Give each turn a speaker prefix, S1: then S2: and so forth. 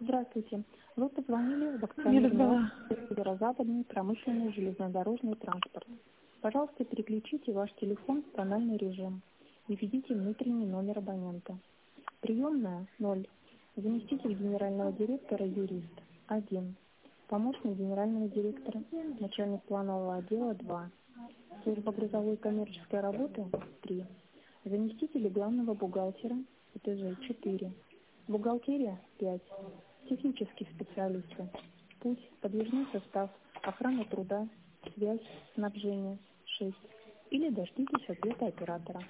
S1: Здравствуйте. Вы позвонили в
S2: Не
S1: акционерный
S2: разбила.
S1: общество Северо-Западный промышленный железнодорожный транспорт. Пожалуйста, переключите ваш телефон в тональный режим и введите внутренний номер абонента. Приемная 0. Заместитель генерального директора юрист 1. Помощник генерального директора, начальник планового отдела 2. Служба грузовой коммерческой работы 3. Заместители главного бухгалтера ИТЖ 4. Бухгалтерия 5. Технические специалисты. Путь, подвижной состав, охрана труда, связь, снабжение 6. Или дождитесь ответа оператора.